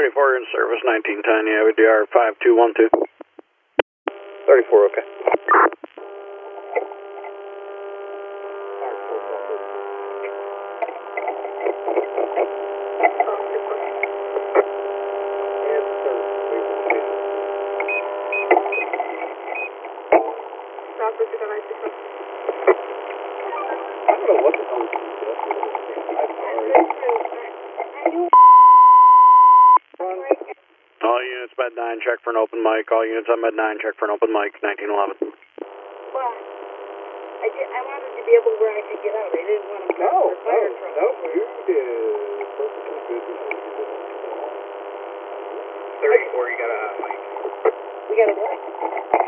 34 in service, 1910, you have a DR 5212. 34, okay. All units, Med 9, check for an open mic. All units on Med 9, check for an open mic, 1911. Well, I wanted to be able where I could get out. I didn't want to go for fire trouble. No, you did perfectly good. 34, you got a hot mic. We got a what?